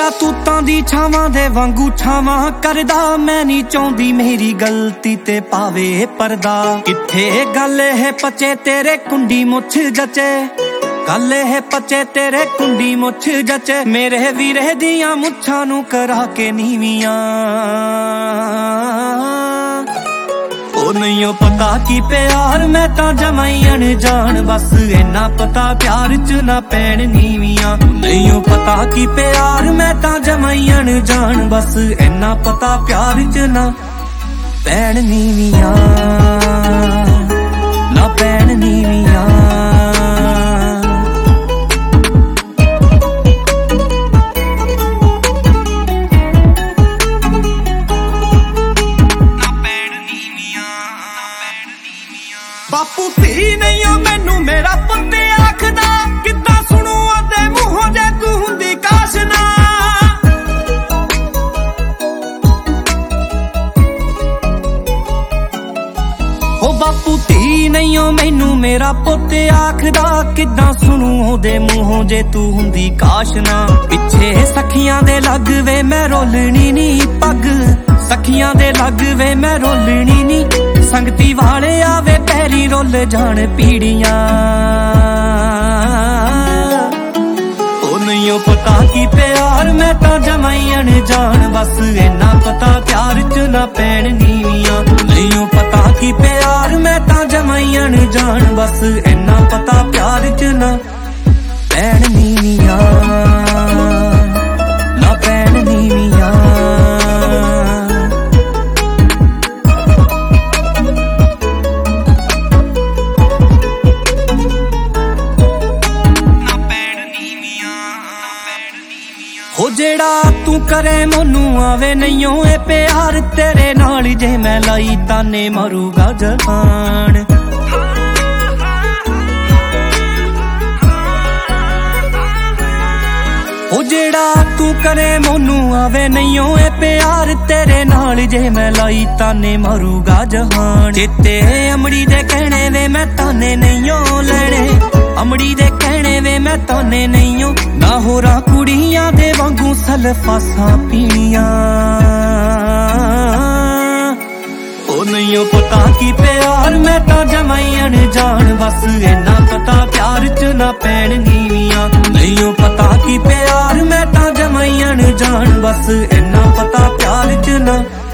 ਜਿਹੜਾ ਤੂਤਾਂ ਦੀ ਛਾਵਾਂ ਦੇ ਵਾਂਗੂ ਛਾਵਾਂ ਕਰਦਾ, ਮੈਂ ਨਹੀਂ ਚਾਹੁੰਦੀ ਮੇਰੀ ਗਲਤੀ ਤੇ ਪਾਵੇ ਪਰਦਾ। ਕਿੱਥੇ ਗੱਲ ਇਹ ਪਚੇ ਤੇਰੇ ਕੁੰਡੀ ਮੁੱਛ ਜਚੇ, ਗੱਲ ਇਹ ਪਚੇ ਤੇਰੇ ਕੁੰਡੀ ਮੁੱਛ ਜਚੇ। ਮੇਰੇ ਵੀਰੇ ਦੀਆਂ ਮੁੱਛਾਂ ਨੂੰ ਕਰਾ ਕੇ ਨੀਵੀਆਂ, ਉਹ ਨਹੀਂ ਓ ਪਤਾ ਕੀ ਪਿਆਰ ਮੈਂ ਤਾਂ ਜਮਾਂ ਹੀ ਅਣਜਾਣ। ਬਸ ਇੰਨਾ ਪਤਾ ਪਿਆਰ ਚ ਨਾ ਪੈਣ ਨੀਵੀਆਂ, ਨਹੀਂ ਓ ਪਤਾ ਕੀ ਪਿਆਰ ਮੈਂ ਤਾਂ ਜਮਾਂ ਹੀ ਅਣਜਾਣ। ਬਸ ਇੰਨਾ ਪਤਾ ਪਿਆਰ ਚ ਨਾ ਪੈਣ ਨੀਵੀਆਂ, ਨਾ ਪੈਣ ਨੀਵੀਆਂ। ਬਾਪੂ ਧੀ ਨਹੀਂ ਓ ਮੈਨੂੰ ਮੇਰਾ ਪੁੱਤ ਆਖਦਾ, ਕਿੱਦਾਂ ਸੁਣੂ ਉਹਦੇ ਮੂੰਹੋਂ ਜੇ ਤੂੰ ਹੁੰਦੀ ਕਾਸ਼ ਨਾ। ਓ ਬਾਪੂ ਧੀ ਨਹੀਂ ਓ ਮੈਨੂੰ ਮੇਰਾ ਪੁੱਤ ਆਖਦਾ, ਕਿੱਦਾਂ ਸੁਣੂ ਉਹਦੇ ਮੂੰਹੋਂ ਜੇ ਤੂੰ ਹੁੰਦੀ ਕਾਸ਼ ਨਾ। ਪਿੱਛੇ ਸਖੀਆਂ ਦੇ ਲੱਗ ਵੇ ਮੈਂ ਰੋਲਣੀ ਨੀ ਪੱਗ, ਸਖੀਆਂ ਦੇ ਲੱਗ ਵੇ ਮੈਂ ਰੋਲਣੀ ਨੀ। ਸੰਗਤੀ ਵਾਲੇ ਆਵੇ ਪੈਰੀ ਰੁੱਲ ਜਾਣ ਪੀੜੀਆਂ, ਉਹ ਨਹੀਂ ਓ ਪਤਾ ਕੀ ਪਿਆਰ ਮੈਂ ਤਾਂ ਜਮਾਂ ਹੀ ਅਣਜਾਣ। ਬਸ ਇੰਨਾ ਪਤਾ ਪਿਆਰ ਚ ਨਾ ਪੈਣ ਨੀਵੀਆਂ, ਨਹੀਂ ਓ ਪਤਾ ਕੀ ਪਿਆਰ ਮੈਂ ਤਾਂ ਜਮਾਂ ਹੀ ਅਣਜਾਣ। ਬਸ ਇੰਨਾ ਪਤਾ ਪਿਆਰ ਚ ਨਾ ਪੈਣ ਨੀਵੀਆਂ, ਨਾ ਪੈਣ ਨੀਵੀਆਂ। ਹੋ ਜਿਹੜਾ ਤੂੰ ਕਰੇ ਮੈਨੂੰ ਆਵੇ ਨਹੀਂ ਓ ਇਹ ਪਿਆਰ, ਤੇਰੇ ਨਾਲ ਜੇ ਮੈਂ ਲਾਈ ਤਾਨੇ ਮਰੂਗਾ ਜਹਾਨ। ਹੋ ਜਿਹੜਾ ਤੂੰ ਕਰੇ ਮੈਨੂੰ ਆਵੇ ਨਹੀਂ ਓ ਇਹ ਪਿਆਰ, ਤੇਰੇ ਨਾਲ ਜੇ ਮੈਂ ਲਾਈ ਤਾਨੇ ਮਰੂਗਾ ਜਹਾਨ। ਚੇਤੇ ਅਮੜੀ ਦੇ ਕਹਿਣੇ ਵੇ ਮੈਂ ਤਾਨੇ ਨਹੀਂ ਓ ਲੈਣੇ, ਅਮੜੀ ਦੇ ਕਹਿਣੇ ਵੇ ਮੈਂ ਤਾਨੇ ਨਹੀਂ ਓ। ਨਾ ਹੋਰਾਂ ਕੁੜੀਆਂ ਦੇ ਵਾਂਗੂ ਸਲਫਾਸਾਂ ਪੀਣੀਆਂ, ਉਹ ਨਹੀਂ ਓ ਪਤਾ ਕੀ ਪਿਆਰ ਮੈਂ ਤਾਂ ਜਮਾਂ ਹੀ ਅਣਜਾਣ। ਬਸ ਇੰਨਾ ਪਤਾ ਪਿਆਰ ਚ ਨਾ ਪੈਣ ਨੀਵੀਆਂ, ਨਹੀਂ ਓ ਪਤਾ ਕੀ ਪਿਆਰ ਮੈਂ ਤਾਂ ਜਮਾਂ ਹੀ ਅਣਜਾਣ। ਬਸ ਇੰਨਾ ਪਤਾ ਪਿਆਰ ਚ ਨਾ